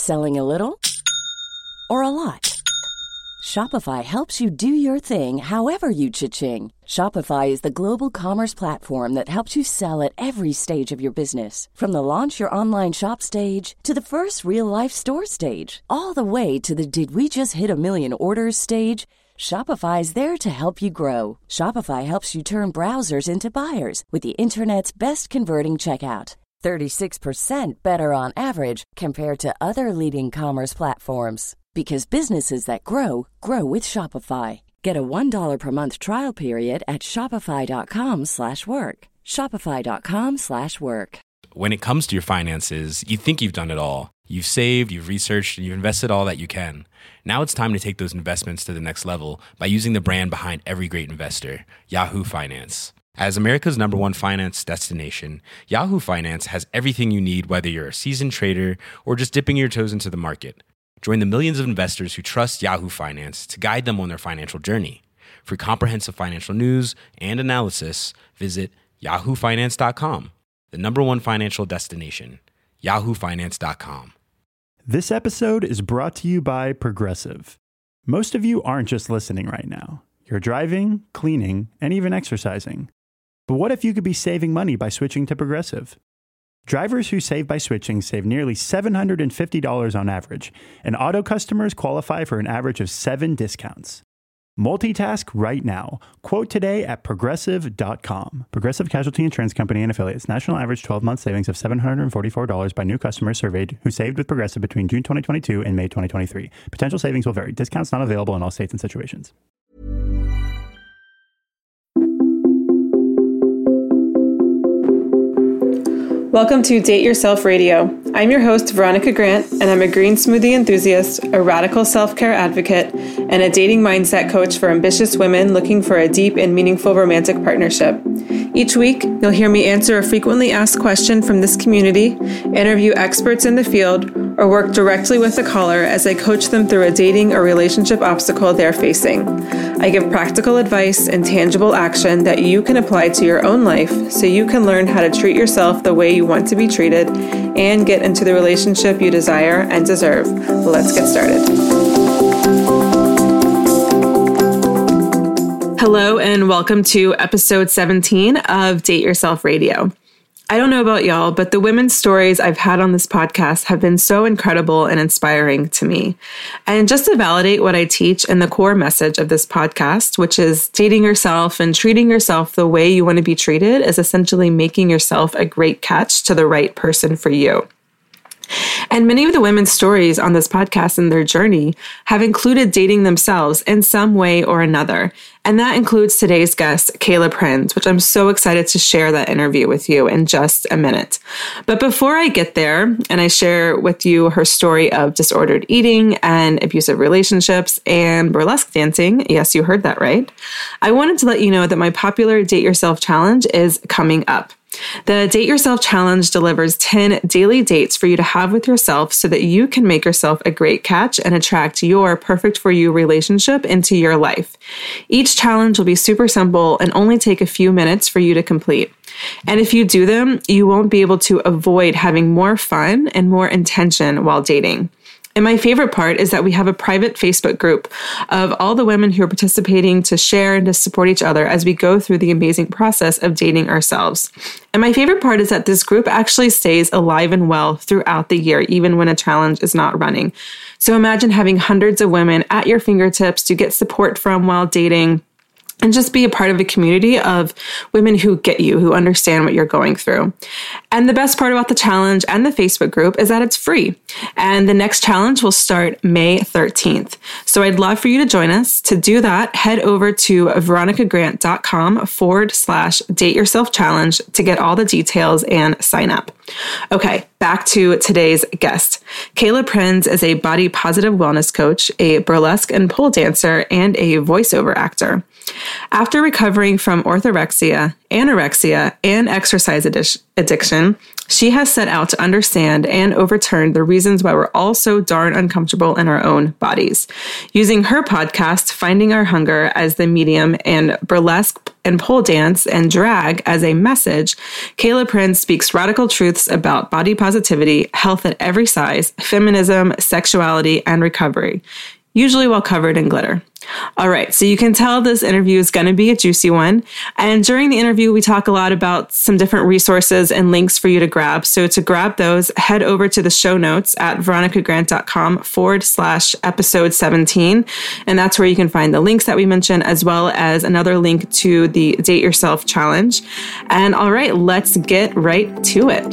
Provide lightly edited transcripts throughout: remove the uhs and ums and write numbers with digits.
Selling a little or a lot? Shopify helps you do your thing however you cha-ching. Shopify is the global commerce platform that helps you sell at every stage of your business. From the launch your online shop stage to the first real-life store stage, all the way to the did we just hit a million orders stage. Shopify is there to help you grow. Shopify helps you turn browsers into buyers with the internet's best converting checkout. 36% better on average compared to other leading commerce platforms. Because businesses that grow, grow with Shopify. Get a $1 per month trial period at shopify.com/work. Shopify.com/work. When it comes to your finances, you think you've done it all. You've saved, you've researched, and you've invested all that you can. Now it's time to take those investments to the next level by using the brand behind every great investor, Yahoo Finance. As America's #1 finance destination, Yahoo Finance has everything you need, whether you're a seasoned trader or just dipping your toes into the market. Join the millions of investors who trust Yahoo Finance to guide them on their financial journey. For comprehensive financial news and analysis, visit yahoofinance.com, the #1 financial destination, yahoofinance.com. This episode is brought to you by Progressive. Most of you aren't just listening right now. You're driving, cleaning, and even exercising. But what if you could be saving money by switching to Progressive? Drivers who save by switching save nearly $750 on average, and auto customers qualify for an average of 7 discounts. Multitask right now. Quote today at Progressive.com. Progressive Casualty Insurance Company and Affiliates. National average 12-month savings of $744 by new customers surveyed who saved with Progressive between June 2022 and May 2023. Potential savings will vary. Discounts not available in all states and situations. Welcome to Date Yourself Radio. I'm your host, Veronica Grant, and I'm a green smoothie enthusiast, a radical self-care advocate, and a dating mindset coach for ambitious women looking for a deep and meaningful romantic partnership. Each week, you'll hear me answer a frequently asked question from this community, interview experts in the field, or work directly with the caller as I coach them through a dating or relationship obstacle they're facing. I give practical advice and tangible action that you can apply to your own life so you can learn how to treat yourself the way you want to be treated and get into the relationship you desire and deserve. Let's get started. Hello and welcome to episode 17 of Date Yourself Radio. I don't know about y'all, but the women's stories I've had on this podcast have been so incredible and inspiring to me. And just to validate what I teach and the core message of this podcast, which is dating yourself and treating yourself the way you want to be treated, is essentially making yourself a great catch to the right person for you. And many of the women's stories on this podcast and their journey have included dating themselves in some way or another. And that includes today's guest, Kayla Prinz, which I'm so excited to share that interview with you in just a minute. But before I get there and I share with you her story of disordered eating and abusive relationships and burlesque dancing, yes, you heard that right, I wanted to let you know that my popular Date Yourself Challenge is coming up. The Date Yourself Challenge delivers 10 daily dates for you to have with yourself so that you can make yourself a great catch and attract your perfect for you relationship into your life. Each challenge will be super simple and only take a few minutes for you to complete. And if you do them, you won't be able to avoid having more fun and more intention while dating. And my favorite part is that we have a private Facebook group of all the women who are participating to share and to support each other as we go through the amazing process of dating ourselves. And my favorite part is that this group actually stays alive and well throughout the year, even when a challenge is not running. So imagine having hundreds of women at your fingertips to get support from while dating, and just be a part of a community of women who get you, who understand what you're going through. And the best part about the challenge and the Facebook group is that it's free. And the next challenge will start May 13th. So I'd love for you to join us. To do that, head over to veronicagrant.com/date yourself challenge to get all the details and sign up. Okay, back to today's guest. Kayla Prinz is a body positive wellness coach, a burlesque and pole dancer, and a voiceover actor. After recovering from orthorexia, anorexia, and exercise addiction, she has set out to understand and overturn the reasons why we're all so darn uncomfortable in our own bodies. Using her podcast, Finding Our Hunger, as the medium, and burlesque and pole dance and drag as a message, Kayla Prince speaks radical truths about body positivity, health at every size, feminism, sexuality, and recovery, usually while covered in glitter. All right, so you can tell this interview is going to be a juicy one. And during the interview, we talk a lot about some different resources and links for you to grab. So to grab those, head over to the show notes at veronicagrant.com/episode 17. And that's where you can find the links that we mentioned, as well as another link to the Date Yourself Challenge. And all right, let's get right to it.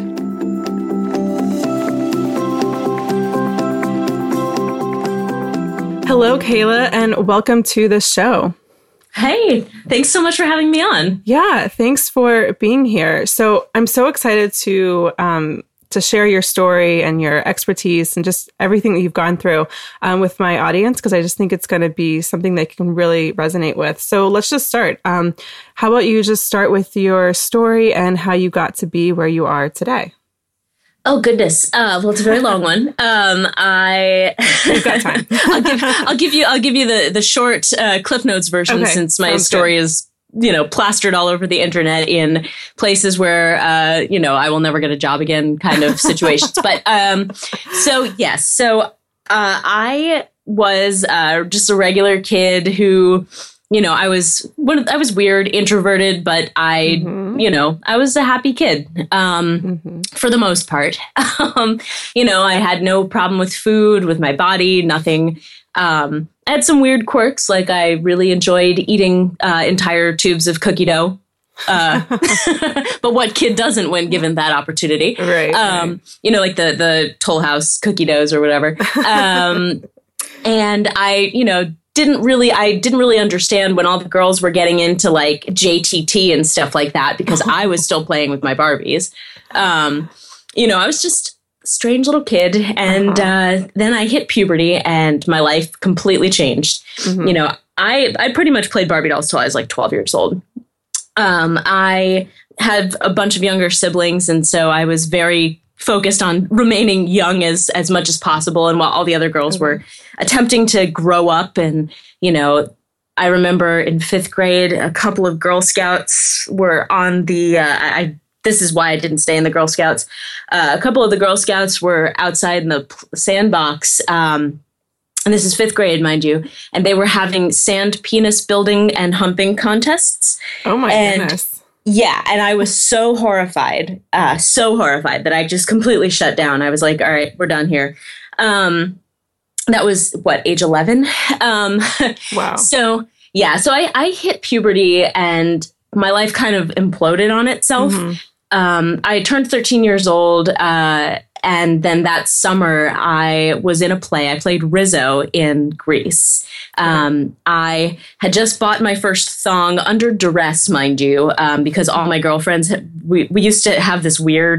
Hello, Kayla, and welcome to the show. Hey, thanks so much for having me on. Yeah, thanks for being here. So I'm so excited to share your story and your expertise and just everything that you've gone through with my audience, because I just think it's going to be something that can really resonate with. So let's just start. How about you just start with your story and how you got to be where you are today? Oh, goodness. Well, it's a very long one. You've got time. I'll give you the short Cliff Notes version, since my story is, plastered all over the internet in places where, I will never get a job again kind of situations. But I was just a regular kid who, I was weird, introverted, but I was a happy kid for the most part. I had no problem with food, with my body, nothing. I had some weird quirks, like I really enjoyed eating entire tubes of cookie dough. But what kid doesn't when given that opportunity? Right. Like the Toll House cookie doughs or whatever. And I didn't really understand when all the girls were getting into like JTT and stuff like that, because I was still playing with my Barbies. I was just a strange little kid. And then I hit puberty and my life completely changed. Mm-hmm. I pretty much played Barbie dolls till I was like 12 years old. I had a bunch of younger siblings, and so I was very focused on remaining young as much as possible. And while all the other girls were attempting to grow up, and, I remember in 5th grade, a couple of Girl Scouts were on the, this is why I didn't stay in the Girl Scouts. A couple of the Girl Scouts were outside in the sandbox. And this is 5th grade, mind you. And they were having sand penis building and humping contests. Oh my goodness. Yeah, and I was so horrified that I just completely shut down. I was like, all right, we're done here. That was, age 11? Wow. So I hit puberty and my life kind of imploded on itself. Mm-hmm. I turned 13 years old, and then that summer I was in a play. I played Rizzo in Grease. I had just bought my first thong under duress, mind you, because all my girlfriends, we used to have this weird,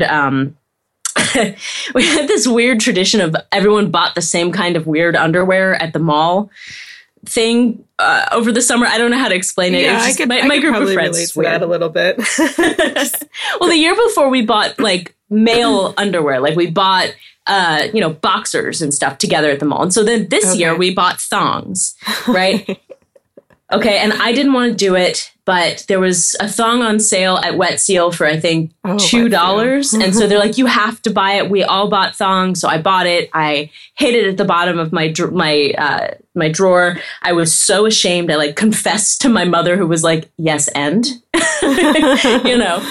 we had this weird tradition of everyone bought the same kind of weird underwear at the mall thing over the summer. I don't know how to explain it. Yeah, it was just, my group of friends relate to that a little bit. Well, the year before we bought like male underwear, like we bought boxers and stuff together at the mall. And so then this year we bought thongs, right? Okay, and I didn't want to do it, but there was a thong on sale at Wet Seal for, I think, $2. And so they're like, you have to buy it. We all bought thongs. So I bought it. I hid it at the bottom of my drawer. I was so ashamed. I like confessed to my mother, who was like, yes, and, But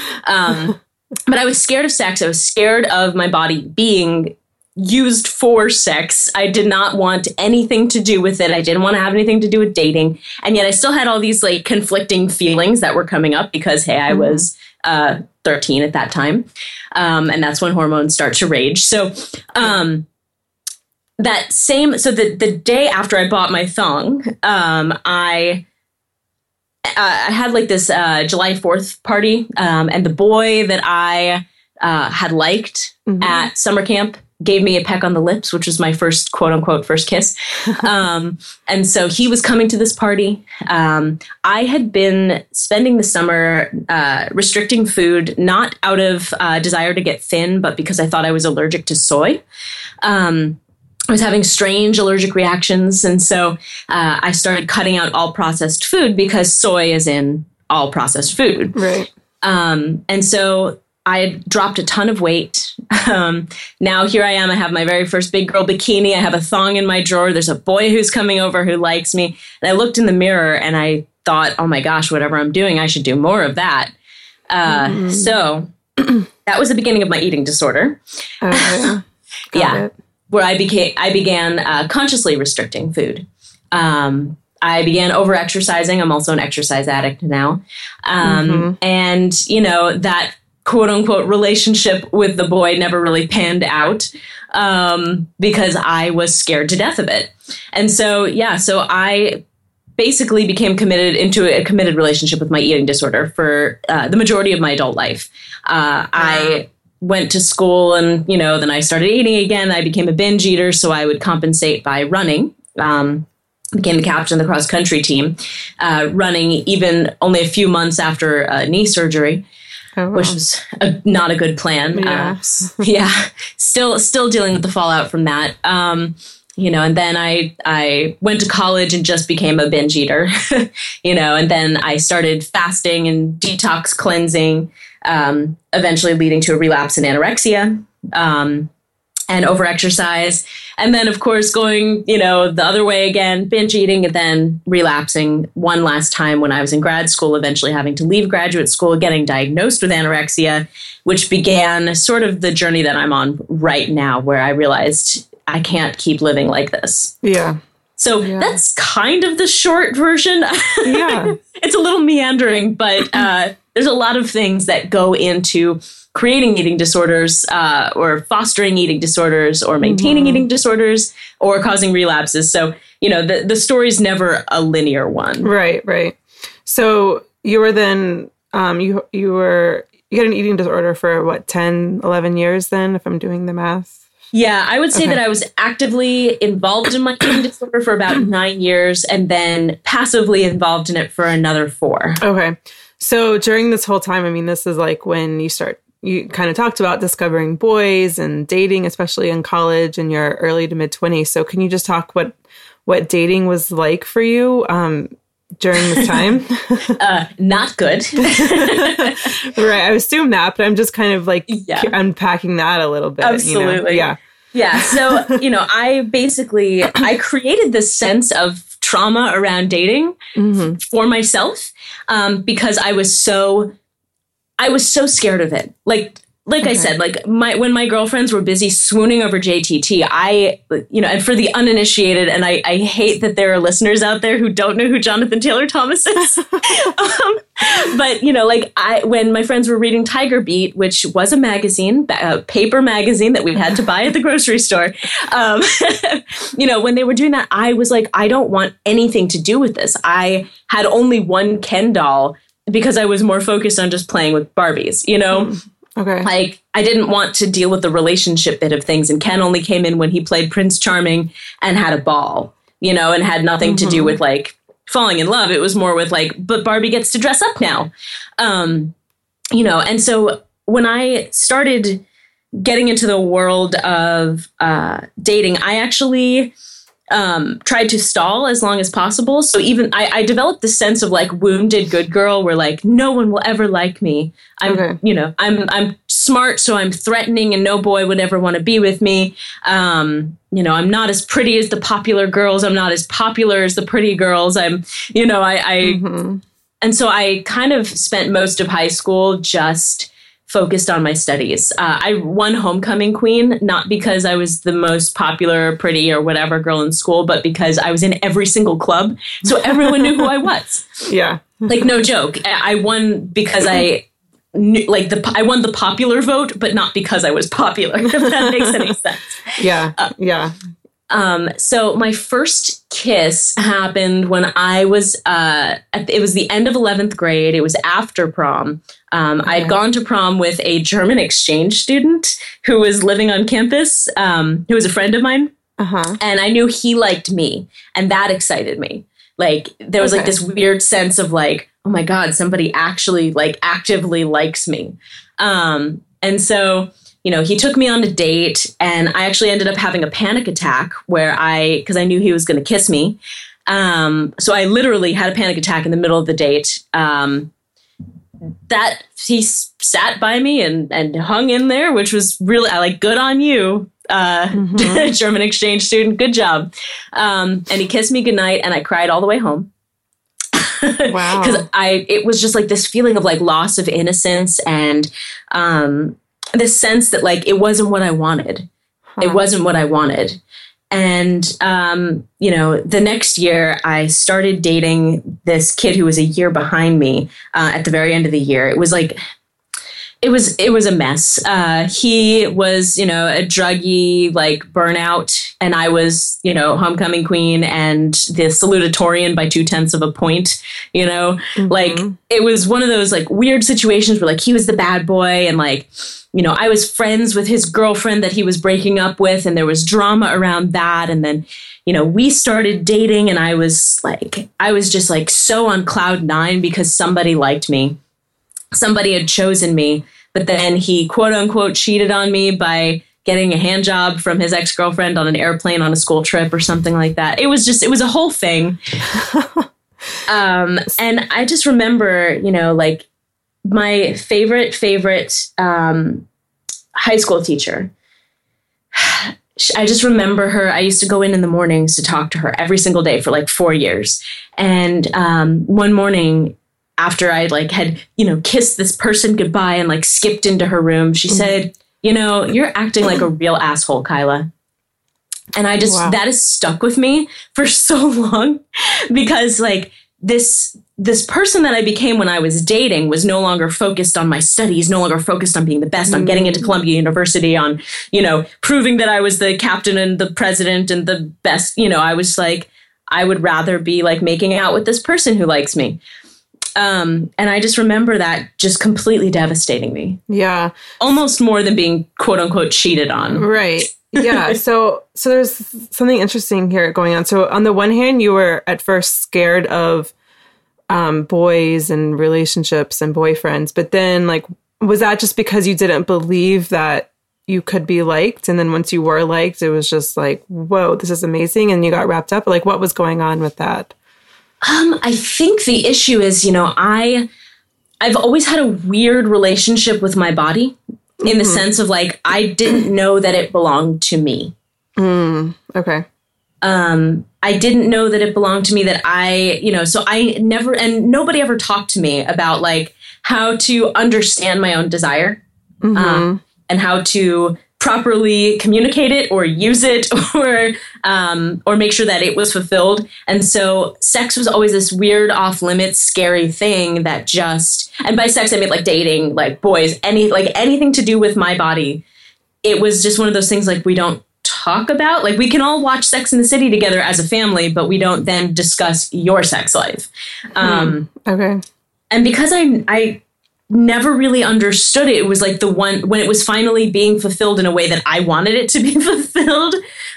I was scared of sex. I was scared of my body being used for sex. I did not want anything to do with it. I didn't want to have anything to do with dating. And yet I still had all these like conflicting feelings that were coming up because, hey, I was 13 at that time. And that's when hormones start to rage. So the day after I bought my thong, I had like this July 4th party. And the boy that I had liked at summer camp gave me a peck on the lips, which was my first quote unquote first kiss. And so he was coming to this party. I had been spending the summer restricting food, not out of desire to get thin, but because I thought I was allergic to soy. I was having strange allergic reactions. And so I started cutting out all processed food because soy is in all processed food. Right. And so I had dropped a ton of weight. Now here I am. I have my very first big girl bikini. I have a thong in my drawer. There's a boy who's coming over who likes me. And I looked in the mirror and I thought, oh my gosh, whatever I'm doing, I should do more of that. So that was the beginning of my eating disorder. Okay. Yeah. Where I began consciously restricting food. I began over-exercising. I'm also an exercise addict now. And, that quote-unquote relationship with the boy never really panned out because I was scared to death of it. And so I basically became committed into a committed relationship with my eating disorder for the majority of my adult life. I went to school and, then I started eating again. I became a binge eater, so I would compensate by running. Became the captain of the cross-country team, running even only a few months after knee surgery. Oh, wow. Which was not a good plan. Yeah. Still dealing with the fallout from that. And then I went to college and just became a binge eater, and then I started fasting and detox cleansing, eventually leading to a relapse in anorexia. And overexercise. And then, of course, going, the other way again, binge eating, and then relapsing one last time when I was in grad school, eventually having to leave graduate school, getting diagnosed with anorexia, which began sort of the journey that I'm on right now, where I realized I can't keep living like this. Yeah. So that's kind of the short version. Yeah. It's a little meandering, but there's a lot of things that go into creating eating disorders or fostering eating disorders or maintaining eating disorders or causing relapses. So, the story's never a linear one. Right. So you were then, you had an eating disorder for 10, 11 years then, if I'm doing the math? Yeah, I would say that I was actively involved in my eating disorder for about 9 years and then passively involved in it for another 4. Okay. So during this whole time, this is like when you kind of talked about discovering boys and dating, especially in college in your early to mid 20s. So can you just talk what dating was like for you during this time? Not good. Right. I assume that, but I'm just kind of unpacking that a little bit. Absolutely. Yeah. Yeah. So, I created this sense of trauma around dating for myself because I was so scared of it. Like I said, when my girlfriends were busy swooning over JTT, and for the uninitiated, and I hate that there are listeners out there who don't know who Jonathan Taylor Thomas is. But, when my friends were reading Tiger Beat, which was a magazine, a paper magazine that we had to buy at the grocery store, when they were doing that, I was like, I don't want anything to do with this. I had only one Ken doll because I was more focused on just playing with Barbies, Okay. I didn't want to deal with the relationship bit of things. And Ken only came in when he played Prince Charming and had a ball, and had nothing to do with falling in love. It was more with but Barbie gets to dress up now. And so when I started getting into the world of dating, I actually tried to stall as long as possible. So even I developed this sense of wounded good girl where no one will ever like me. I'm smart, so I'm threatening and no boy would ever want to be with me. I'm not as pretty as the popular girls. I'm not as popular as the pretty girls. And so I kind of spent most of high school just focused on my studies. I won homecoming queen, not because I was the most popular, pretty, or whatever girl in school, but because I was in every single club. So everyone knew who I was. Yeah. No joke. I won because I knew, I won the popular vote, but not because I was popular, if that makes any sense. Yeah. Yeah. So my first kiss happened when I was, it was the end of 11th grade. It was after prom. I had gone to prom with a German exchange student who was living on campus, who was a friend of mine. And I knew he liked me, and that excited me. Like, there was like this weird sense of like, oh my God, somebody actually like actively likes me. And so, you know, he took me on a date, and I actually ended up having a panic attack because I knew he was going to kiss me. So I literally had a panic attack in the middle of the date. That he sat by me and hung in there, which was really, good on you, German exchange student. Good job. And he kissed me goodnight, and I cried all the way home. Wow. Because it was just like this feeling of like loss of innocence and this sense that like it wasn't what I wanted. It wasn't what I wanted. And, you know, the next year I started dating this kid who was a year behind me at the very end of the year. It was like, it was a mess. He was, you know, a druggy, like burnout. And I was, you know, homecoming queen and the salutatorian by 0.2 of a point, you know, like it was one of those like weird situations where like he was the bad boy and like, you know, I was friends with his girlfriend that he was breaking up with, and there was drama around that. And then, you know, we started dating, and I was just like so on cloud 9 because somebody liked me. Somebody had chosen me, but then he quote unquote cheated on me by getting a hand job from his ex-girlfriend on an airplane on a school trip or something like that. It was a whole thing. And I just remember, you know, like my favorite high school teacher. I just remember her. I used to go in the mornings to talk to her every single day for like 4 years. And one morning, after I like had, you know, kissed this person goodbye and like skipped into her room, she said, you know, you're acting like a real asshole, Kyla. And I just, that has stuck with me for so long because like this person that I became when I was dating was no longer focused on my studies, no longer focused on being the best, on getting into Columbia University, on, you know, proving that I was the captain and the president and the best. You know, I was like, I would rather be like making out with this person who likes me. And I just remember that just completely devastating me. Yeah. Almost more than being quote unquote cheated on. Right. Yeah. So there's something interesting here going on. So on the one hand, you were at first scared of boys and relationships and boyfriends, but then like, was that just because you didn't believe that you could be liked? And then once you were liked, it was just like, whoa, this is amazing. And you got wrapped up. Like, what was going on with that? I think the issue is, you know, I've always had a weird relationship with my body in the sense of like, I didn't know that it belonged to me. Okay. I didn't know that it belonged to me, that I, you know, so I never, and nobody ever talked to me about like how to understand my own desire and how to properly communicate it or use it or make sure that it was fulfilled. And so sex was always this weird off limits, scary thing that just, and by sex, I mean like dating, like boys, anything to do with my body. It was just one of those things like we don't talk about. Like we can all watch Sex and the City together as a family, but we don't then discuss your sex life. Okay. And because I never really understood it. It was like the one when it was finally being fulfilled in a way that I wanted it to be fulfilled.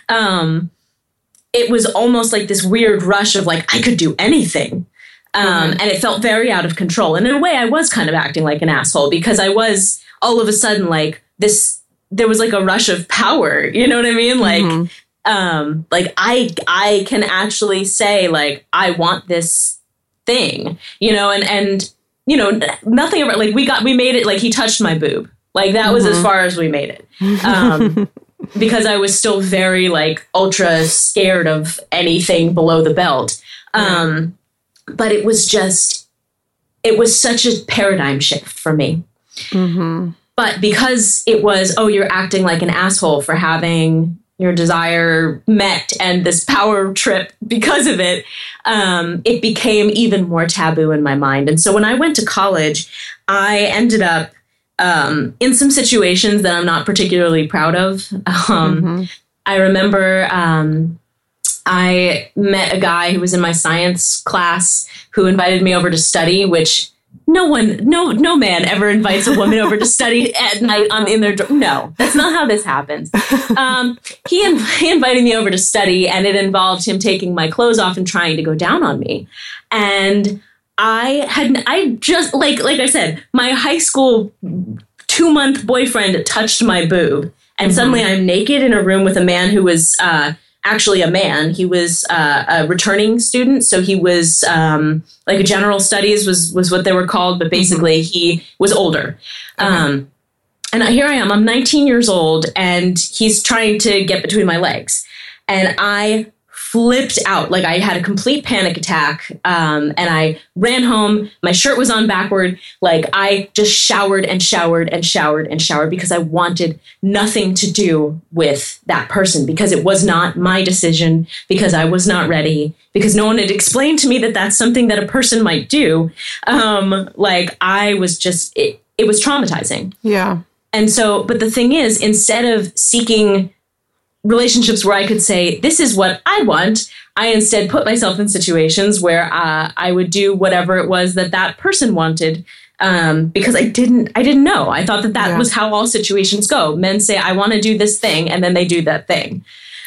It was almost like this weird rush of like, I could do anything. And it felt very out of control. And in a way I was kind of acting like an asshole because I was all of a sudden like this, there was like a rush of power. You know what I mean? Like, I can actually say like, I want this thing, you know, and, you know, nothing ever, like we made it, like he touched my boob. Like that was as far as we made it. Because I was still very like ultra scared of anything below the belt. But it was such a paradigm shift for me. But because it was, oh, you're acting like an asshole for having your desire met and this power trip because of it, it became even more taboo in my mind. And so when I went to college, I ended up in some situations that I'm not particularly proud of. I remember I met a guy who was in my science class who invited me over to study, which no man ever invites a woman over to study at night in their dorm. No, that's not how this happens. He invited me over to study, and it involved him taking my clothes off and trying to go down on me. And I just, like I said, my high school 2-month boyfriend touched my boob. And suddenly I'm naked in a room with a man who was actually a man. He was a returning student. So he was like a general studies was what they were called. But basically he was older. And here I am. I'm 19 years old and he's trying to get between my legs. And I flipped out. Like I had a complete panic attack. And I ran home. My shirt was on backward. Like I just showered and showered and showered and showered because I wanted nothing to do with that person, because it was not my decision, because I was not ready, because no one had explained to me that that's something that a person might do. Like I was just, it was traumatizing. Yeah. And so, but the thing is, instead of seeking relationships where I could say, this is what I want, I instead put myself in situations where I would do whatever it was that person wanted, because I didn't know. I thought that was how all situations go. Men say, I want to do this thing, and then they do that thing.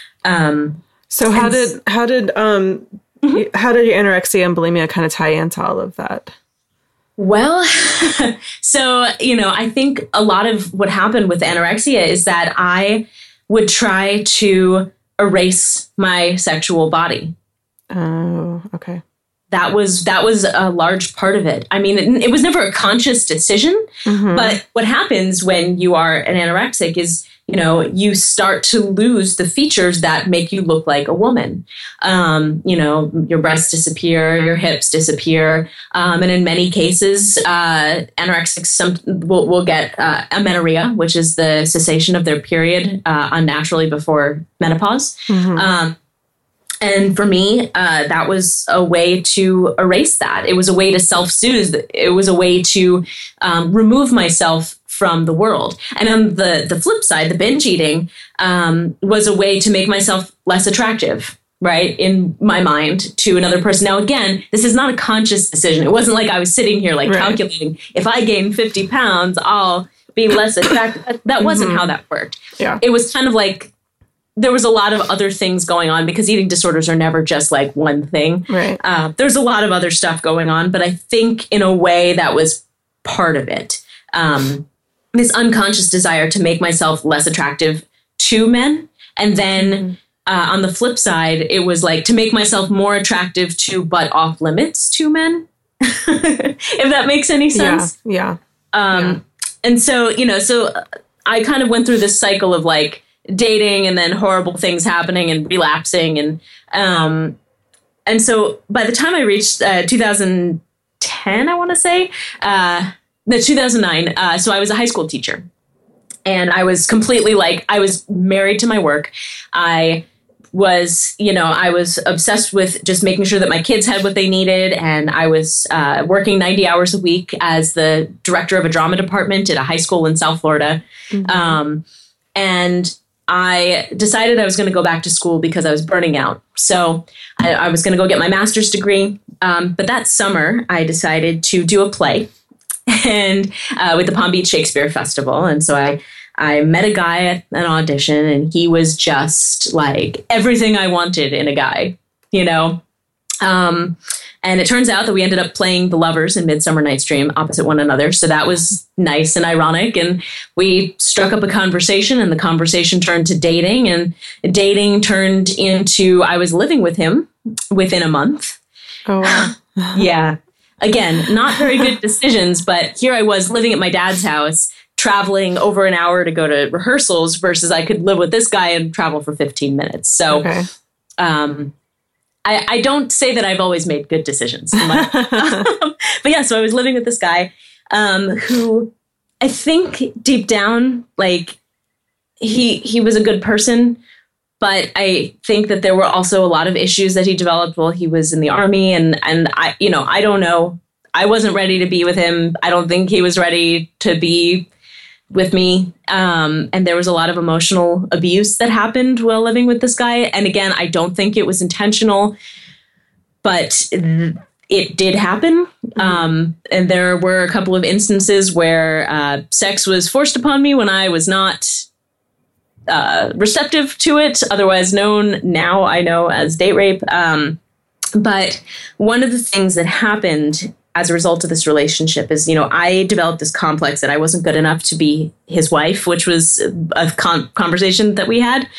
So how did your anorexia and bulimia kind of tie into all of that? Well, so, I think a lot of what happened with anorexia is that I would try to erase my sexual body. Oh, okay. That was a large part of it. I mean, it was never a conscious decision, but what happens when you are an anorexic is, you start to lose the features that make you look like a woman. Your breasts disappear, your hips disappear. And in many cases, anorexics will get amenorrhea, which is the cessation of their period unnaturally before menopause. And for me, that was a way to erase that. It was a way to self-soothe. It was a way to remove myself from the world. And on the flip side, the binge eating was a way to make myself less attractive, right, in my mind, to another person. Now, again, this is not a conscious decision. It wasn't like I was sitting here calculating, if I gain 50 pounds, I'll be less attractive. That wasn't how that worked. Yeah. It was kind of like there was a lot of other things going on, because eating disorders are never just like one thing. Right. There's a lot of other stuff going on, but I think in a way that was part of it. This unconscious desire to make myself less attractive to men. And then on the flip side, it was like to make myself more attractive to, but off limits to men, if that makes any sense. Yeah. And so, so I kind of went through this cycle of like dating and then horrible things happening and relapsing. And so by the time I reached 2010, I want to say, 2009. So I was a high school teacher, and I was completely I was married to my work. I was obsessed with just making sure that my kids had what they needed. And I was working 90 hours a week as the director of a drama department at a high school in South Florida. And I decided I was going to go back to school because I was burning out. So I was going to go get my master's degree. But that summer, I decided to do a play. And with the Palm Beach Shakespeare Festival. And so I met a guy at an audition, and he was just like everything I wanted in a guy, and it turns out that we ended up playing the lovers in Midsummer Night's Dream opposite one another. So that was nice and ironic. And we struck up a conversation, and the conversation turned to dating, and dating turned into I was living with him within a month. Oh, wow. Yeah. Again, not very good decisions, but here I was living at my dad's house, traveling over an hour to go to rehearsals versus I could live with this guy and travel for 15 minutes. So I don't say that I've always made good decisions. But yeah, so I was living with this guy who I think deep down, he was a good person. But I think that there were also a lot of issues that he developed while he was in the Army. And I don't know. I wasn't ready to be with him. I don't think he was ready to be with me. And there was a lot of emotional abuse that happened while living with this guy. And again, I don't think it was intentional, but it did happen. And there were a couple of instances where sex was forced upon me when I was not receptive to it, otherwise known now I know as date rape. But one of the things that happened as a result of this relationship is, I developed this complex that I wasn't good enough to be his wife, which was a conversation that we had.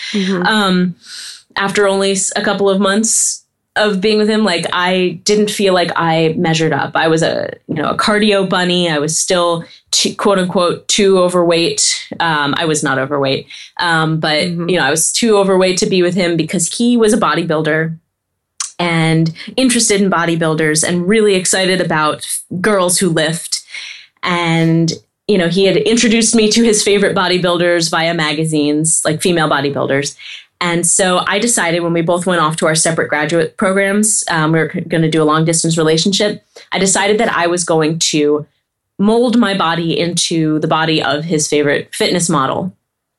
After only a couple of months of being with him, like, I didn't feel like I measured up. I was a cardio bunny. I was still quote unquote too overweight. I was not overweight. But I was too overweight to be with him because he was a bodybuilder and interested in bodybuilders and really excited about girls who lift. And, he had introduced me to his favorite bodybuilders via magazines, like female bodybuilders. And so I decided when we both went off to our separate graduate programs, we were going to do a long distance relationship. I decided that I was going to mold my body into the body of his favorite fitness model.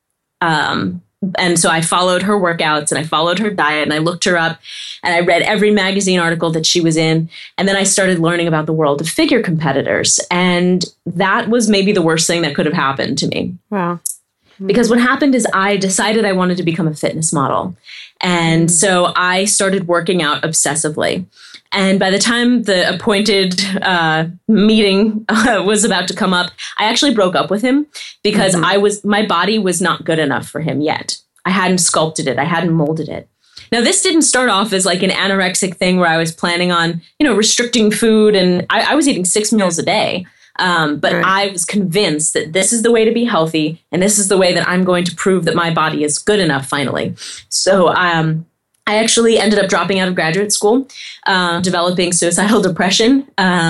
And so I followed her workouts and I followed her diet and I looked her up and I read every magazine article that she was in. And then I started learning about the world of figure competitors. And that was maybe the worst thing that could have happened to me. Wow. Because what happened is I decided I wanted to become a fitness model. And so I started working out obsessively. And by the time the appointed meeting was about to come up, I actually broke up with him because my body was not good enough for him yet. I hadn't sculpted it. I hadn't molded it. Now, this didn't start off as like an anorexic thing where I was planning on, restricting food. And I was eating 6 meals a day. But I was convinced that this is the way to be healthy. And this is the way that I'm going to prove that my body is good enough finally. So I actually ended up dropping out of graduate school, developing suicidal depression.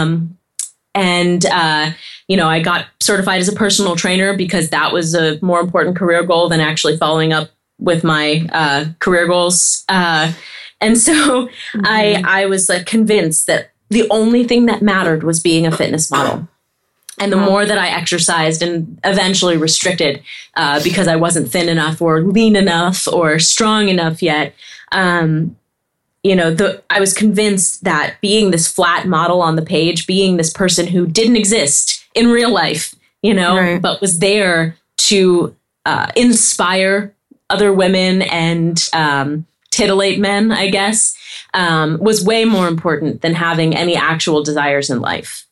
I got certified as a personal trainer because that was a more important career goal than actually following up with my career goals. And so I was like convinced that the only thing that mattered was being a fitness model. And the more that I exercised and eventually restricted because I wasn't thin enough or lean enough or strong enough yet, I was convinced that being this flat model on the page, being this person who didn't exist in real life, but was there to inspire other women and titillate men, I guess, was way more important than having any actual desires in life.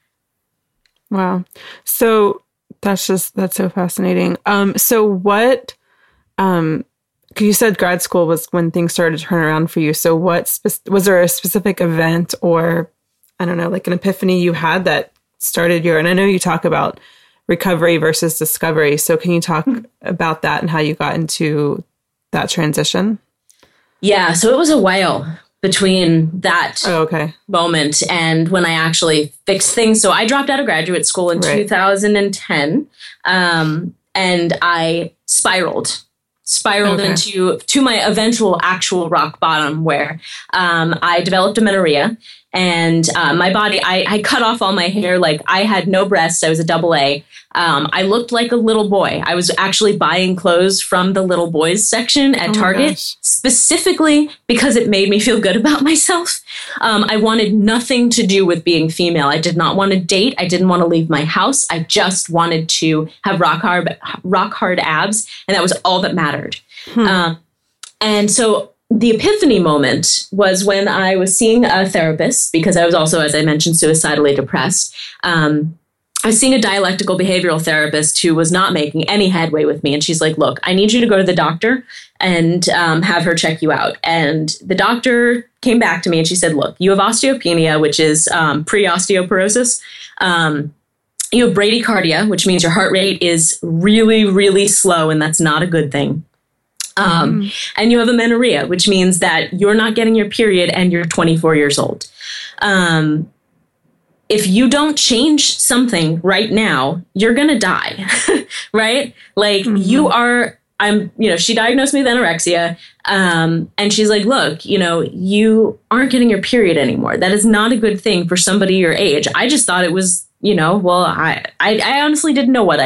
Wow. So that's so fascinating. So what, you said grad school was when things started to turn around for you. So was there a specific event or, I don't know, like an epiphany you had that started and I know you talk about recovery versus discovery. So can you talk about that and how you got into that transition? Yeah. So it was a while between that moment and when I actually fixed things. So I dropped out of graduate school in 2010, and I spiraled into my eventual actual rock bottom where I developed amenorrhea. And my body, I cut off all my hair. Like I had no breasts. I was a AA. I looked like a little boy. I was actually buying clothes from the little boys section at Target, specifically because it made me feel good about myself. I wanted nothing to do with being female. I did not want to date. I didn't want to leave my house. I just wanted to have rock hard abs. And that was all that mattered. And so the epiphany moment was when I was seeing a therapist because I was also, as I mentioned, suicidally depressed. I was seeing a dialectical behavioral therapist who was not making any headway with me. And she's like, look, I need you to go to the doctor and have her check you out. And the doctor came back to me and she said, look, you have osteopenia, which is pre-osteoporosis. You have bradycardia, which means your heart rate is really, really slow. And that's not a good thing. And you have amenorrhea, which means that you're not getting your period and you're 24 years old. If you don't change something right now, you're going to die, right? Like she diagnosed me with anorexia. And she's like, look, you aren't getting your period anymore. That is not a good thing for somebody your age. I just thought it was, I honestly didn't know what I thought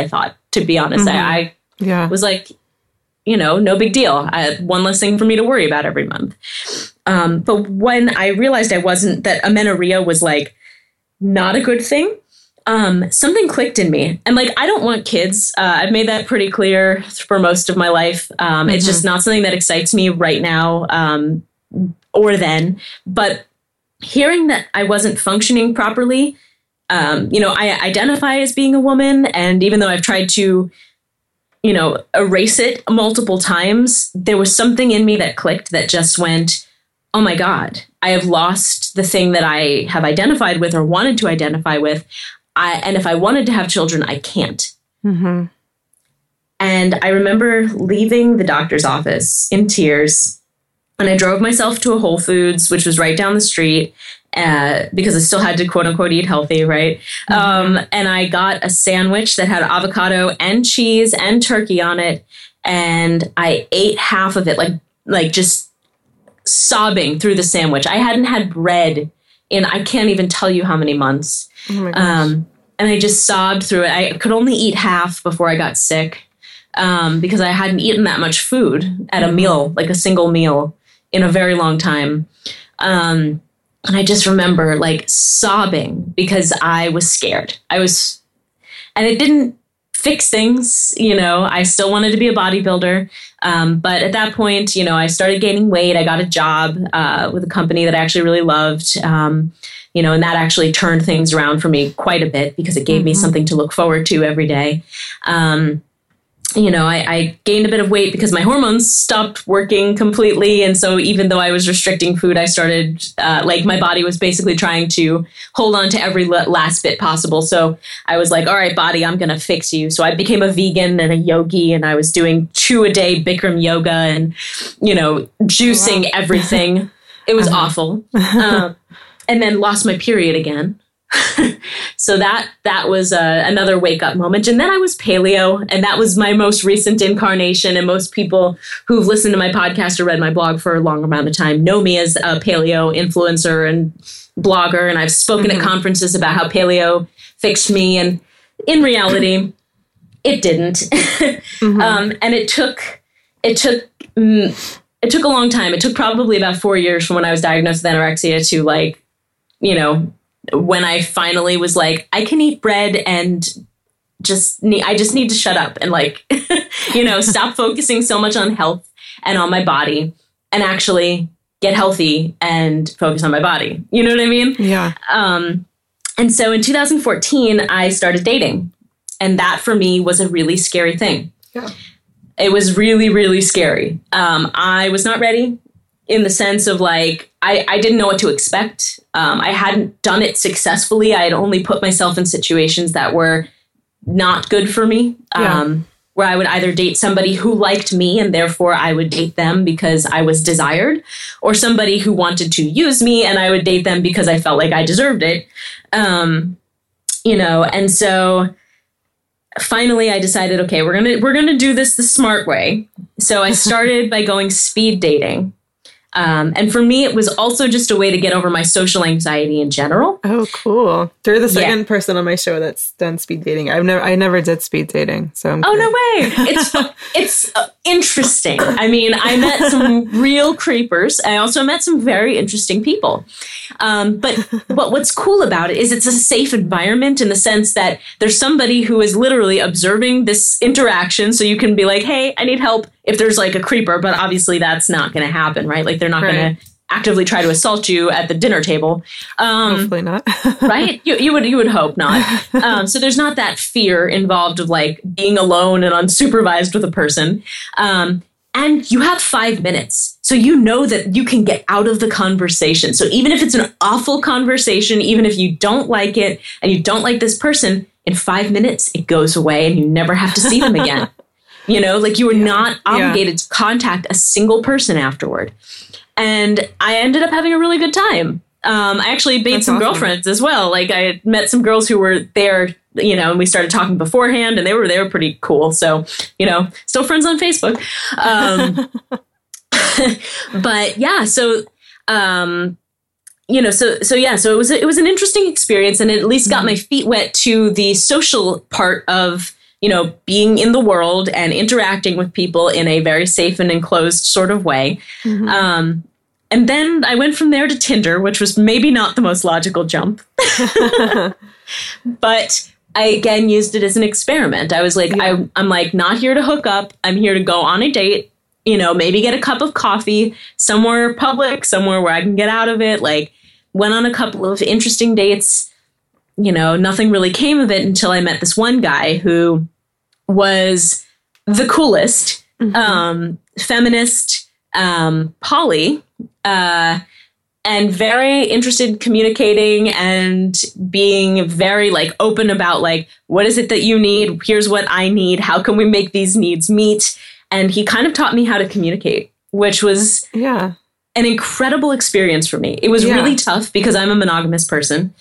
to be honest. I was like, no big deal. I had one less thing for me to worry about every month. But when I realized that amenorrhea was like not a good thing, something clicked in me. And like, I don't want kids. I've made that pretty clear for most of my life. It's just not something that excites me right now or then. But hearing that I wasn't functioning properly, I identify as being a woman. And even though I've tried to, erase it multiple times, there was something in me that clicked that just went, oh my God, I have lost the thing that I have identified with or wanted to identify with. And if I wanted to have children, I can't. Mm-hmm. And I remember leaving the doctor's office in tears. And I drove myself to a Whole Foods, which was right down the street, because I still had to, quote unquote, eat healthy, right? Mm-hmm. And I got a sandwich that had avocado and cheese and turkey on it. And I ate half of it, like just sobbing through the sandwich. I hadn't had bread in, I can't even tell you how many months. Oh my gosh. And I just sobbed through it. I could only eat half before I got sick, because I hadn't eaten that much food at a meal, like a single meal, in a very long time. And I just remember like sobbing because I was scared. And it didn't fix things. I still wanted to be a bodybuilder. But at that point, I started gaining weight. I got a job with a company that I actually really loved. And that actually turned things around for me quite a bit because it gave me something to look forward to every day. I gained a bit of weight because my hormones stopped working completely. And so even though I was restricting food, I started, my body was basically trying to hold on to every last bit possible. So I was like, all right, body, I'm going to fix you. So I became a vegan and a yogi, and I was doing 2-a-day Bikram yoga and, juicing everything. It was awful. And then lost my period again. So that was another wake up moment. And then I was paleo, and that was my most recent incarnation. And most people who've listened to my podcast or read my blog for a long amount of time know me as a paleo influencer and blogger. And I've spoken at conferences about how paleo fixed me. And in reality, it didn't. And it took a long time. It took probably about 4 years from when I was diagnosed with anorexia to when I finally was like, I can eat bread and I just need to shut up and stop focusing so much on health and on my body and actually get healthy and focus on my body. You know what I mean? Yeah. And so in 2014, I started dating. And that for me was a really scary thing. Yeah. It was really, really scary. I was not ready. In the sense of I didn't know what to expect. I hadn't done it successfully. I had only put myself in situations that were not good for me, where I would either date somebody who liked me and therefore I would date them because I was desired, or somebody who wanted to use me and I would date them because I felt like I deserved it. And so finally I decided, okay, we're gonna do this the smart way. So I started by going speed dating. And for me, it was also just a way to get over my social anxiety in general. Oh, cool. You're the second person on my show that's done speed dating. I never did speed dating. So no way. It's interesting. I mean, I met some real creepers. I also met some very interesting people. But what's cool about it is it's a safe environment in the sense that there's somebody who is literally observing this interaction. So you can be like, hey, I need help if there's a creeper, but obviously that's not going to happen, right? They're not going to actively try to assault you at the dinner table. Hopefully not. Right? You would hope not. So there's not that fear involved of being alone and unsupervised with a person. And you have 5 minutes. So you know that you can get out of the conversation. So even if it's an awful conversation, even if you don't like it and you don't like this person, in 5 minutes, it goes away and you never have to see them again. You were not obligated to contact a single person afterward. And I ended up having a really good time. I actually made some girlfriends as well. I met some girls who were there, and we started talking beforehand, and they were pretty cool. So, still friends on Facebook. But yeah, so it was an interesting experience, and it at least got my feet wet to the social part of being in the world and interacting with people in a very safe and enclosed sort of way. Mm-hmm. And then I went from there to Tinder, which was maybe not the most logical jump. But I, again, used it as an experiment. I was like, I'm like, not here to hook up. I'm here to go on a date, maybe get a cup of coffee somewhere public, somewhere where I can get out of it. Like, went on a couple of interesting dates. Nothing really came of it until I met this one guy who was the coolest, feminist, poly, and very interested in communicating and being very like open about like, what is it that you need? Here's what I need. How can we make these needs meet? And he kind of taught me how to communicate, which was an incredible experience for me. It was really tough because I'm a monogamous person.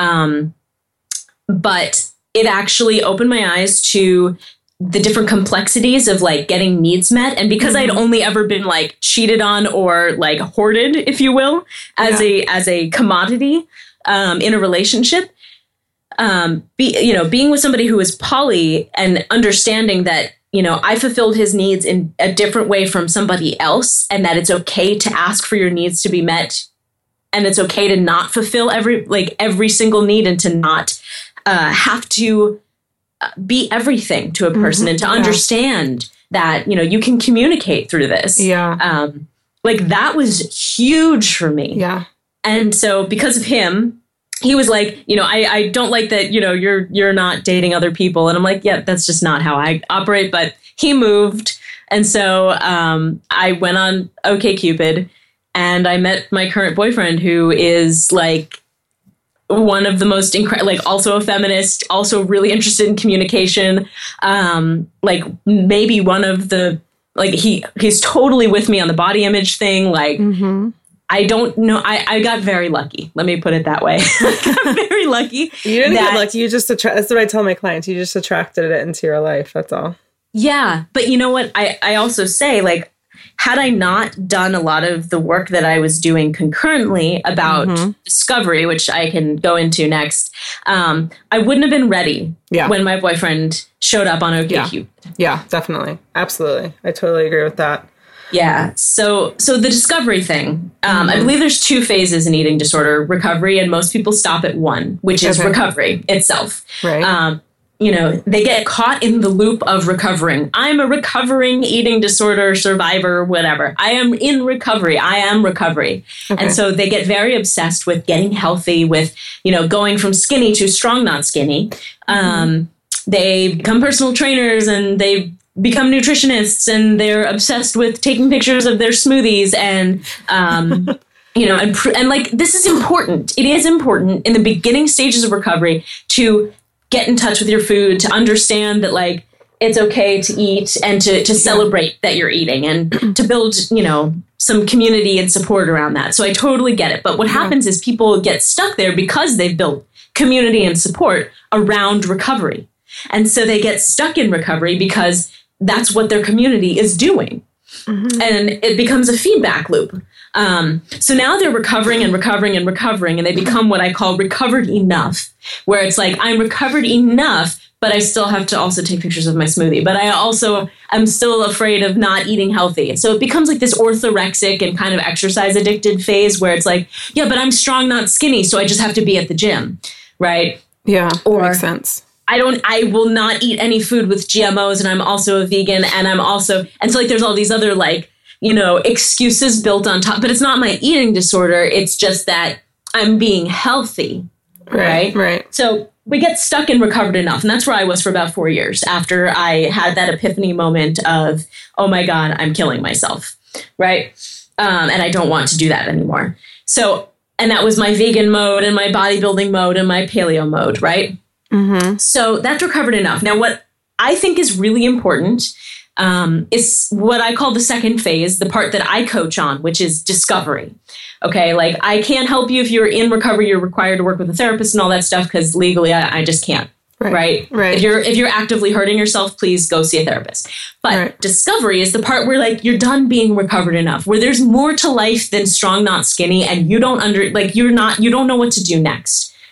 But it actually opened my eyes to the different complexities of like getting needs met. And because I'd only ever been like cheated on or like hoarded, if you will, as a commodity in a relationship, being with somebody who is poly and understanding that, I fulfilled his needs in a different way from somebody else, and that it's okay to ask for your needs to be met. And it's okay to not fulfill every single need and to not have to be everything to a person, and to understand that, you can communicate through this. Yeah. That was huge for me. Yeah. And so because of him, he was like, I don't like that, you're not dating other people. And I'm like, yeah, that's just not how I operate. But he moved. And so I went on OkCupid, and I met my current boyfriend, who is like one of the most also a feminist, also really interested in communication. Maybe one of the, he's totally with me on the body image thing. I don't know. I got very lucky. Let me put it that way. I got very lucky. You didn't get lucky. You just that's what I tell my clients. You just attracted it into your life. That's all. Yeah. But you know what? I also say, had I not done a lot of the work that I was doing concurrently about discovery, which I can go into next, I wouldn't have been ready when my boyfriend showed up on OkCupid. Yeah, definitely. Absolutely. I totally agree with that. Yeah. So the discovery thing, I believe there's 2 phases in eating disorder recovery, and most people stop at one, which is recovery itself. Right. They get caught in the loop of recovering. I'm a recovering eating disorder survivor, whatever. I am in recovery. I am recovery. Okay. And so they get very obsessed with getting healthy, with, going from skinny to strong, not skinny. They become personal trainers, and they become nutritionists, and they're obsessed with taking pictures of their smoothies and, this is important. It is important in the beginning stages of recovery to get in touch with your food, to understand that it's okay to eat, and to celebrate that you're eating, and to build, some community and support around that. So I totally get it. But what happens is people get stuck there because they've built community and support around recovery. And so they get stuck in recovery because that's what their community is doing. And it becomes a feedback loop. So now they're recovering and recovering and recovering, and they become what I call recovered enough, where it's like, I'm recovered enough, but I still have to also take pictures of my smoothie. But I'm still afraid of not eating healthy. So it becomes like this orthorexic and kind of exercise addicted phase where it's like, yeah, but I'm strong, not skinny, so I just have to be at the gym, right? Yeah, that makes sense. I will not eat any food with GMOs, and I'm also a vegan, and so there's all these other excuses built on top, but it's not my eating disorder. It's just that I'm being healthy. Right. So we get stuck in recovered enough. And that's where I was for about 4 years after I had that epiphany moment of, oh my God, I'm killing myself. Right. And I don't want to do that anymore. So, and that was my vegan mode and my bodybuilding mode and my paleo mode. Right. So that's recovered enough. Now, what I think is really important is what I call the second phase, the part that I coach on, which is discovery. Okay, I can't help you if you're in recovery. You're required to work with a therapist and all that stuff because legally I just can't. Right. If you're actively hurting yourself, please go see a therapist. But discovery is the part where you're done being recovered enough, where there's more to life than strong, not skinny, and you don't you don't know what to do next.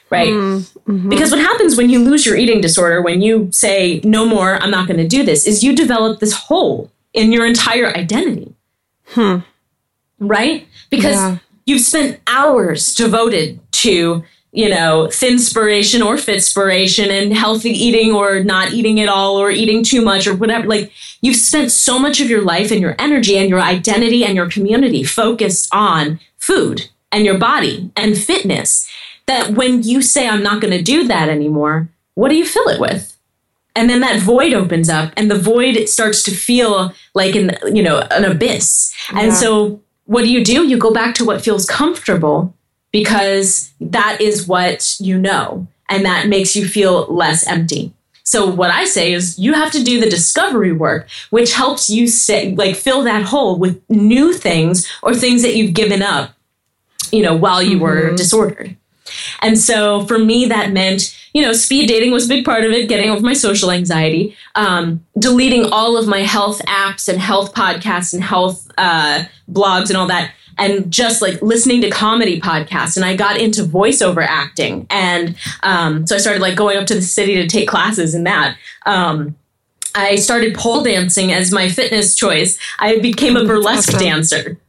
right? Mm-hmm. Because what happens when you lose your eating disorder, when you say, no more, I'm not going to do this, is you develop this hole in your entire identity. Right? Because you've spent hours devoted to, thinspiration or fitspiration and healthy eating or not eating at all or eating too much or whatever. Like, you've spent so much of your life and your energy and your identity and your community focused on food and your body and fitness, that when you say, I'm not going to do that anymore, what do you fill it with? And then that void opens up, and the void starts to feel like an abyss. And so what do? You go back to what feels comfortable, because that is what you know, and that makes you feel less empty. So what I say is you have to do the discovery work, which helps you fill that hole with new things or things that you've given up, while you were disordered. And so for me, that meant, speed dating was a big part of it, getting over my social anxiety, deleting all of my health apps and health podcasts and health blogs and all that, and just listening to comedy podcasts. And I got into voiceover acting. And so I started going up to the city to take classes in that. I started pole dancing as my fitness choice. I became a burlesque dancer.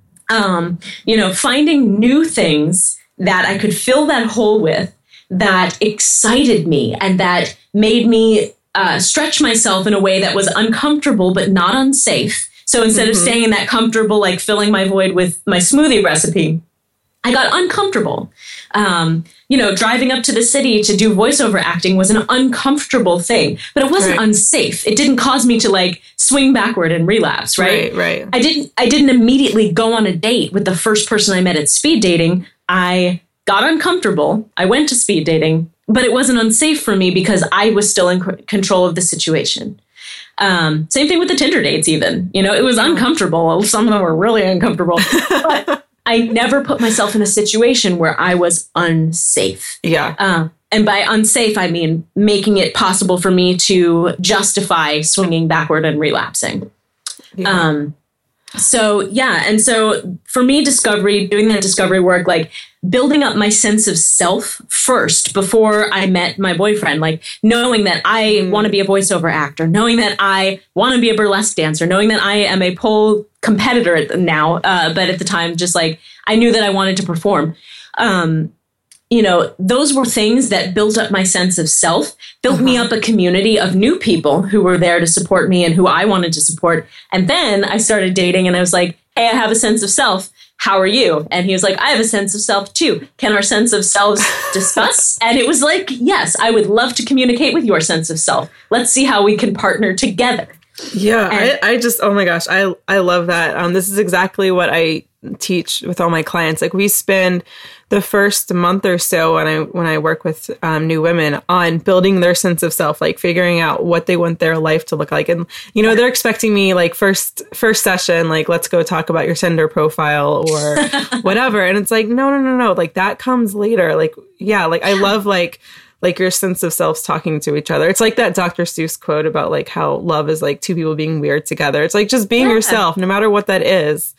Finding new things that I could fill that hole with, that excited me and that made me stretch myself in a way that was uncomfortable but not unsafe. So instead of staying in that comfortable, filling my void with my smoothie recipe, I got uncomfortable. Driving up to the city to do voiceover acting was an uncomfortable thing, but it wasn't unsafe. It didn't cause me to swing backward and relapse, right? Right. I didn't immediately go on a date with the first person I met at speed dating. I got uncomfortable. I went to speed dating, but it wasn't unsafe for me because I was still in control of the situation. Same thing with the Tinder dates even. It was uncomfortable. Some of them were really uncomfortable. But I never put myself in a situation where I was unsafe. Yeah. And by unsafe, I mean making it possible for me to justify swinging backward and relapsing. Yeah. And so for me, doing that discovery work, building up my sense of self first before I met my boyfriend, knowing that I want to be a voiceover actor, knowing that I want to be a burlesque dancer, knowing that I am a pole competitor now, but at the time, just I knew that I wanted to perform. Those were things that built up my sense of self, built me up a community of new people who were there to support me and who I wanted to support. And then I started dating and I was like, hey, I have a sense of self. How are you? And he was like, I have a sense of self too. Can our sense of selves discuss? And it was like, yes, I would love to communicate with your sense of self. Let's see how we can partner together. Yeah, I just, oh my gosh, I love that. This is exactly what I teach with all my clients. We spend the first month or so when I work with new women on building their sense of self, figuring out what they want their life to look like. And, they're expecting me first session, let's go talk about your Tinder profile or whatever. And it's no. That comes later. I love your sense of selves talking to each other. It's that Dr. Seuss quote about how love is two people being weird together. It's just being yourself, no matter what that is.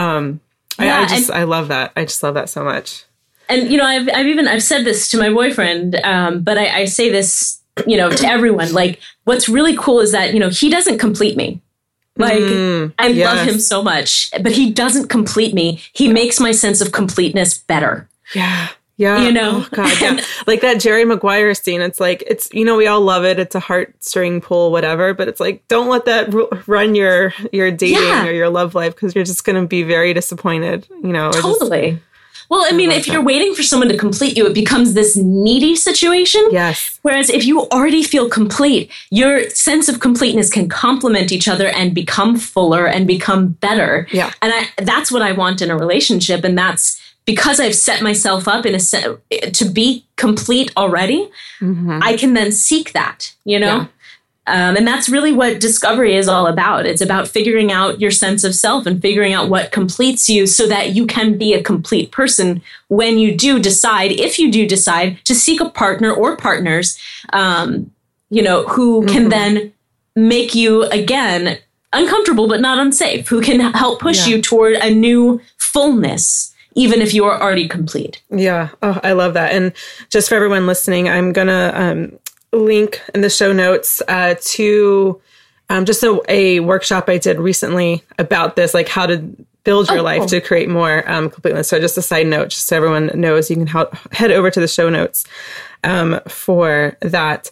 I love that. I just love that so much. And, I've said this to my boyfriend, but I say this, to everyone, what's really cool is that, he doesn't complete me. I love him so much, but he doesn't complete me. He makes my sense of completeness better. Yeah. Yeah. Oh God. Yeah. That Jerry Maguire scene. It's we all love it. It's a heartstring pull, whatever, but it's don't let that run your dating or your love life, because you're just going to be very disappointed, Totally. Well, I mean, if you're waiting for someone to complete you, it becomes this needy situation. Yes. Whereas if you already feel complete, your sense of completeness can complement each other and become fuller and become better. Yeah. And that's what I want in a relationship. And that's because I've set myself up to be complete already. I can then seek that, Yeah. And that's really what discovery is all about. It's about figuring out your sense of self and figuring out what completes you so that you can be a complete person when you do decide, if you do decide to seek a partner or partners, who can then make you, again, uncomfortable but not unsafe, who can help push you toward a new fullness even if you are already complete. Yeah. Oh, I love that. And just for everyone listening, I'm going to link in the show notes to just a workshop I did recently about this, like how to build your life to create more completeness. So just a side note, just so everyone knows, you can head over to the show notes for that.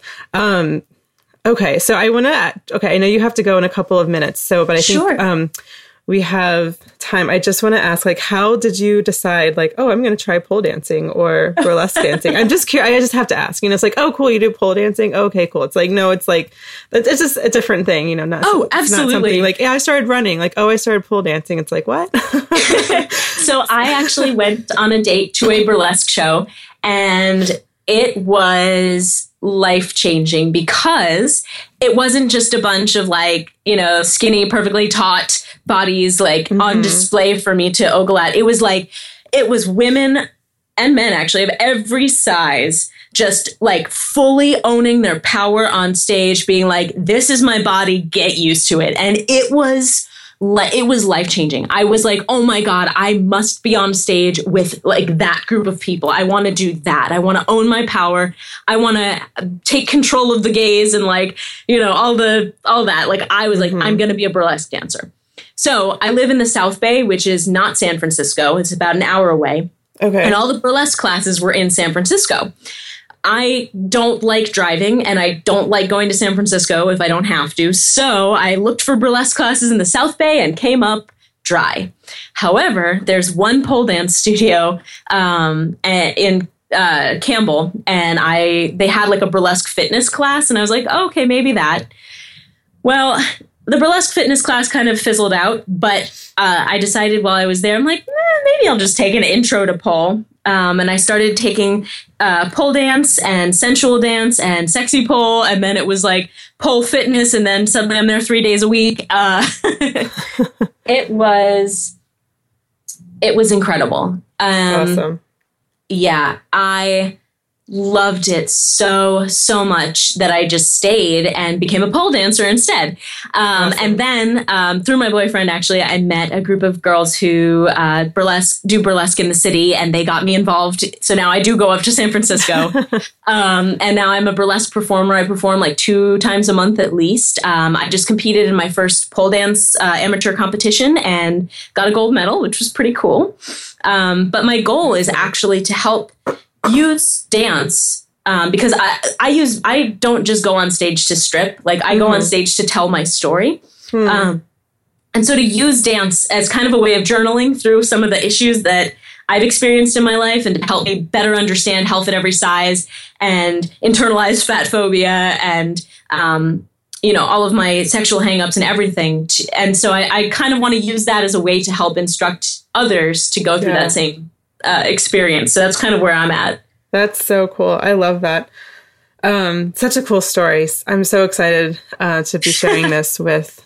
Okay. So I know you have to go in a couple of minutes. But I think we have time. I just want to ask, like, how did you decide, like, I'm going to try pole dancing or burlesque dancing? I'm just curious. I just have to ask, it's like, oh, cool. You do pole dancing. Okay, cool. It's like, no, it's like, it's just a different thing, not. Oh, absolutely. It's not something like, I started running. Like, I started pole dancing. It's like, what? So I actually went on a date to a burlesque show, and it was life-changing because it wasn't just a bunch of like, skinny, perfectly taut bodies like on display for me to ogle at. It was women and men actually of every size, just like fully owning their power on stage, being like, this is my body, get used to it. And it was life-changing. I was like, oh my God, I must be on stage with like that group of people. I want to do that. I want to own my power. I want to take control of the gaze and like, all that. Like I was like, I'm going to be a burlesque dancer. So I live in the South Bay, which is not San Francisco. It's about an hour away. Okay. And all the burlesque classes were in San Francisco. I don't like driving and I don't like going to San Francisco if I don't have to. So I looked for burlesque classes in the South Bay and came up dry. However, there's one pole dance studio in Campbell, and they had like a burlesque fitness class, and I was like, oh, okay, maybe that. Well, the burlesque fitness class kind of fizzled out, but I decided while I was there, I'm like, maybe I'll just take an intro to pole. And I started taking pole dance and sensual dance and sexy pole. And then it was like pole fitness. And then suddenly I'm there 3 days a week. It was incredible. Awesome. Yeah, I loved it so much that I just stayed and became a pole dancer instead. Awesome. And then through my boyfriend, actually, I met a group of girls who do burlesque in the city, and they got me involved. So now I do go up to San Francisco. And now I'm a burlesque performer. I perform like 2 times a month at least. I just competed in my first pole dance amateur competition and got a gold medal, which was pretty cool. But my goal is actually to help use dance because I don't just go on stage to strip. Like I go on stage to tell my story. And so to use dance as kind of a way of journaling through some of the issues that I've experienced in my life and to help me better understand health at every size and internalized fat phobia and, all of my sexual hangups and everything. And so I kind of want to use that as a way to help instruct others to go through that same experience. So that's kind of where I'm at. That's so cool. I love that. Such a cool story. I'm so excited to be sharing this with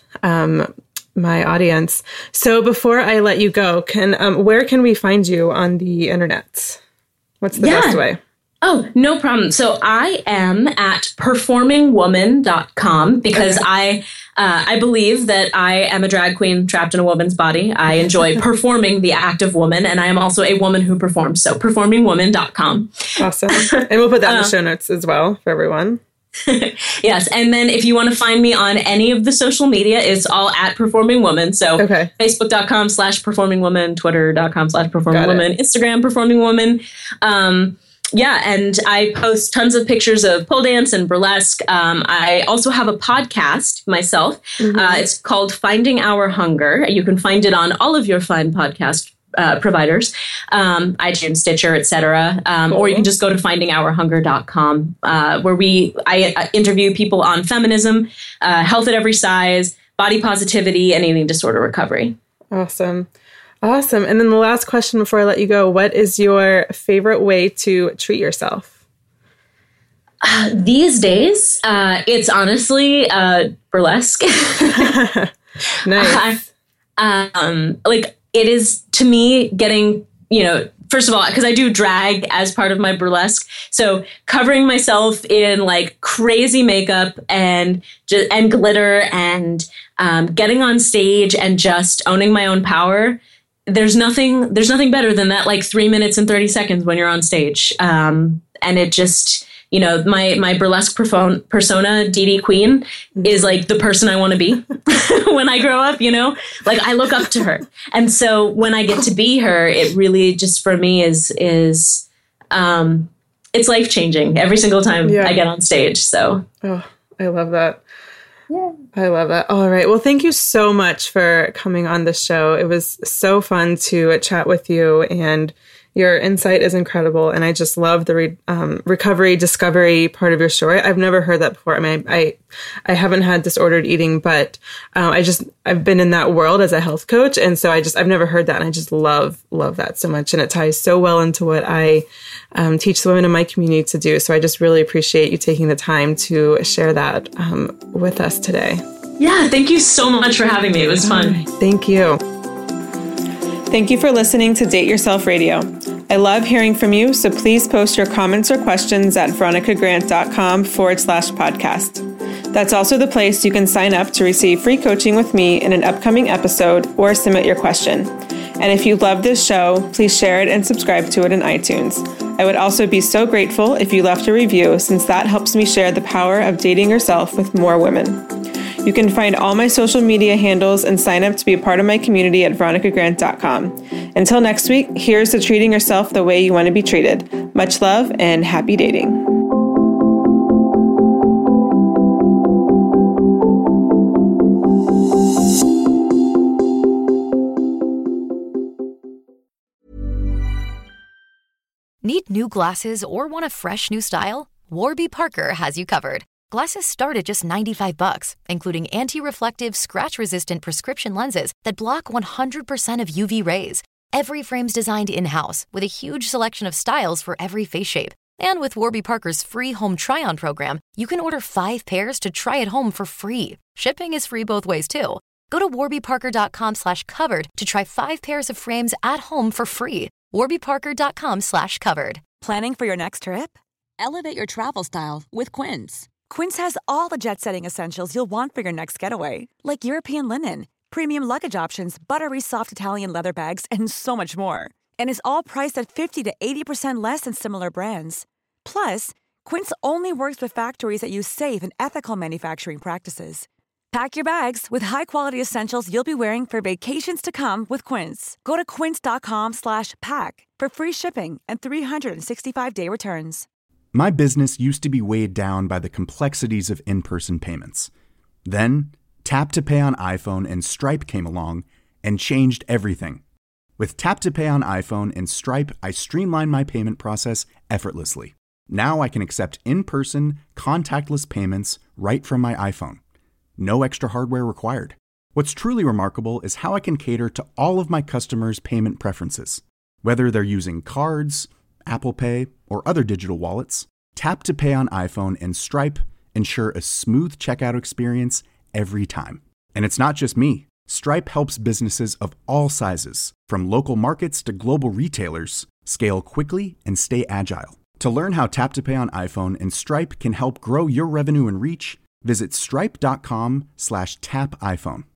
my audience. So before I let you go, where can we find you on the internet? What's the best way? Oh, no problem. So I am at performingwoman.com because I believe that I am a drag queen trapped in a woman's body. I enjoy performing the act of woman, and I am also a woman who performs. So performingwoman.com. Awesome. And we'll put that in the show notes as well for everyone. Yes. And then if you want to find me on any of the social media, it's all at Performing Woman. So Facebook.com/performingwoman, Twitter.com/performingwoman, Instagram Performing Woman. Yeah, and I post tons of pictures of pole dance and burlesque. I also have a podcast myself. It's called Finding Our Hunger. You can find it on all of your fine podcast providers, iTunes, Stitcher, etc. Or you can just go to findingourhunger.com, where I interview people on feminism, health at every size, body positivity, and eating disorder recovery. Awesome. Awesome. And then the last question before I let you go, what is your favorite way to treat yourself? These days, it's honestly burlesque. Nice. Like it is to me getting, first of all, because I do drag as part of my burlesque. So covering myself in like crazy makeup and glitter and getting on stage and just owning my own power. there's nothing better than that, like 3 minutes and 30 seconds when you're on stage. And it just, you know, my burlesque persona, Dee Queen, is like the person I want to be when I grow up, you know, like I look up to her. And so when I get to be her, it really just for me is it's life changing every single time I get on stage. So, oh, I love that. Yeah. I love that. All right. Well, thank you so much for coming on the show. It was so fun to chat with you, and your insight is incredible. And I just love the recovery discovery part of your story. I've never heard that before. I mean, I haven't had disordered eating, but I've been in that world as a health coach. And so I've never heard that. And I just love that so much. And it ties so well into what I teach the women in my community to do. So I just really appreciate you taking the time to share that with us today. Yeah. Thank you so much for having me. It was fun. Right. Thank you. Thank you for listening to Date Yourself Radio. I love hearing from you, so please post your comments or questions at veronicagrant.com/podcast. That's also the place you can sign up to receive free coaching with me in an upcoming episode or submit your question. And if you love this show, please share it and subscribe to it in iTunes. I would also be so grateful if you left a review, since that helps me share the power of dating yourself with more women. You can find all my social media handles and sign up to be a part of my community at veronicagrant.com. Until next week, here's to treating yourself the way you want to be treated. Much love and happy dating. Need new glasses or want a fresh new style? Warby Parker has you covered. Glasses start at just $95, including anti-reflective, scratch-resistant prescription lenses that block 100% of UV rays. Every frame's designed in-house with a huge selection of styles for every face shape. And with Warby Parker's free home try-on program, you can order 5 pairs to try at home for free. Shipping is free both ways, too. Go to warbyparker.com/covered to try 5 pairs of frames at home for free. warbyparker.com/covered. Planning for your next trip? Elevate your travel style with Quince. Quince has all the jet-setting essentials you'll want for your next getaway, like European linen, premium luggage options, buttery soft Italian leather bags, and so much more. And is all priced at 50 to 80% less than similar brands. Plus, Quince only works with factories that use safe and ethical manufacturing practices. Pack your bags with high-quality essentials you'll be wearing for vacations to come with Quince. Go to quince.com/pack for free shipping and 365-day returns. My business used to be weighed down by the complexities of in-person payments. Then, Tap to Pay on iPhone and Stripe came along and changed everything. With Tap to Pay on iPhone and Stripe, I streamlined my payment process effortlessly. Now I can accept in-person, contactless payments right from my iPhone. No extra hardware required. What's truly remarkable is how I can cater to all of my customers' payment preferences. Whether they're using cards, Apple Pay, or other digital wallets, Tap to Pay on iPhone and Stripe ensure a smooth checkout experience every time. And it's not just me. Stripe helps businesses of all sizes, from local markets to global retailers, scale quickly and stay agile. To learn how Tap to Pay on iPhone and Stripe can help grow your revenue and reach, visit stripe.com/tapiphone.